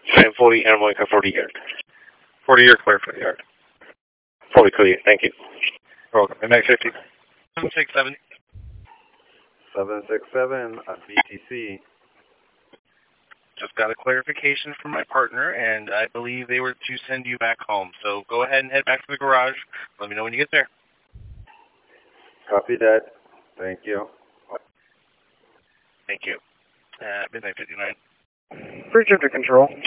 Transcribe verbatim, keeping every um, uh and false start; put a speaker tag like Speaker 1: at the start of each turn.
Speaker 1: nine forty Animal forty yard.
Speaker 2: forty yard clear for the yard.
Speaker 1: forty clear, thank you.
Speaker 2: You're welcome. And next fifty.
Speaker 3: seven six seven.
Speaker 4: seven six seven, B T C.
Speaker 3: Just got a clarification from my partner, and I believe they were to send you back home. So go ahead and head back to the garage. Let me know when you get there.
Speaker 4: Copy that. Thank you.
Speaker 3: Thank you. Uh, midnight fifty-nine.
Speaker 2: Bridge under control.